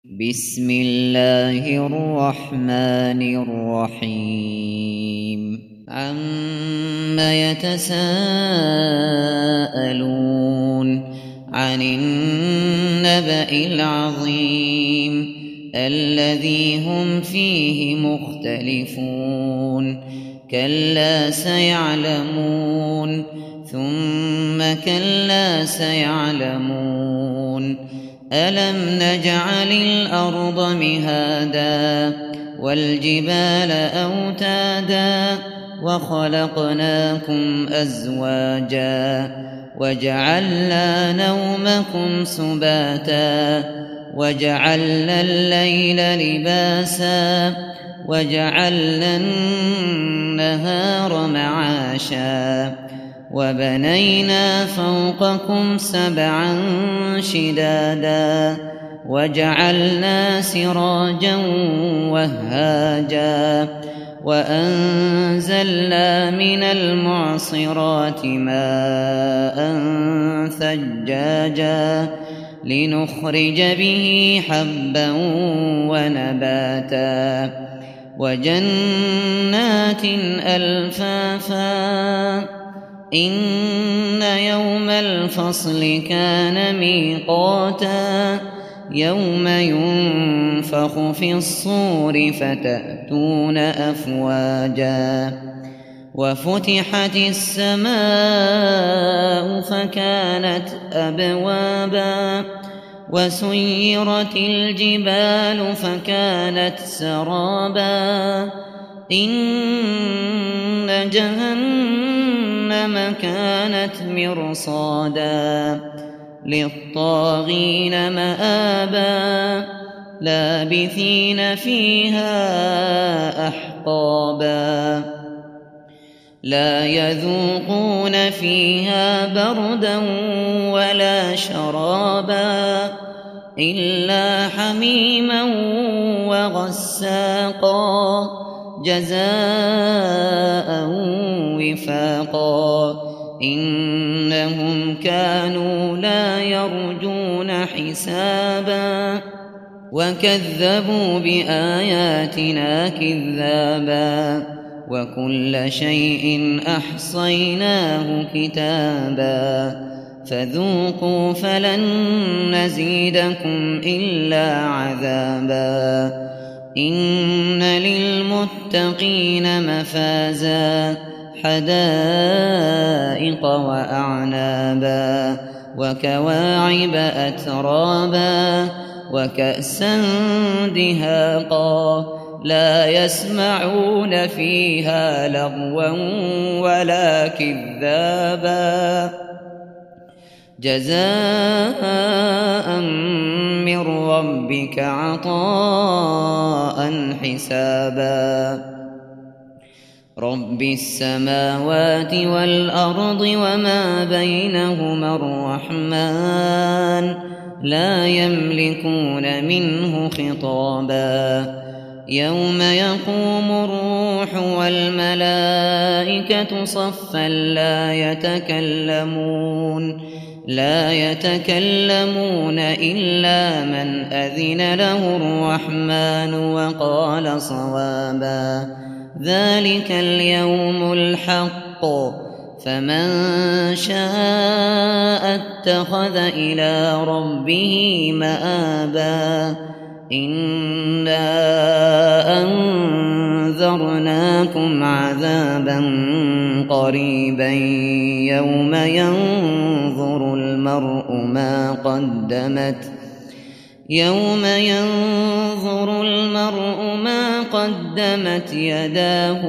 بسم الله الرحمن الرحيم عم يتساءلون عن النبأ العظيم الذي هم فيه مختلفون كلا سيعلمون ثم كلا سيعلمون ألم نجعل الأرض مهادا والجبال أوتادا وخلقناكم أزواجا وجعلنا نومكم سباتا وجعلنا الليل لباسا وجعلنا النهار معاشا وبنينا فوقكم سبعا شدادا وجعلنا سراجا وهاجا وأنزلنا من المعصرات ماء ثجاجا لنخرج به حبا ونباتا وجنات ألفافا إن يوم الفصل كان ميقاتا يوم ينفخ في الصور فتأتون أفواجا وفتحت السماء فكانت أبوابا وسيرت الجبال فكانت سرابا إن جهنم كانت مرصادا للطاغين مآبا لابثين فيها أحقابا لا يذوقون فيها بردا ولا شرابا إلا حميما وغساقا جزاء وفاقا إنهم كانوا لا يرجون حسابا وكذبوا بآياتنا كذابا وكل شيء أحصيناه كتابا فذوقوا فلن نزيدكم إلا عذابا إن للمتقين مفازا حدائق وأعنابا وكواعب أترابا وكأسا دهاقا لا يسمعون فيها لغوا ولا كذابا جزاء من ربك عطاء حسابا رب السماوات والأرض وما بينهما الرحمن لا يملكون منه خطابا يوم يقوم الروح والملائكة صفا لا يتكلمون إلا من أذن له الرحمن وقال صوابا ذلك اليوم الحق فمن شاء اتخذ إلى ربه مآبا إنا أنذرناكم عذابا قريبا يوم ينظر المرء ما قدمت يداه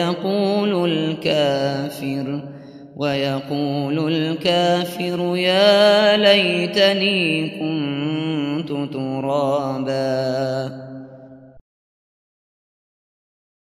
ويقول الكافر يا ليتني كنت ترابا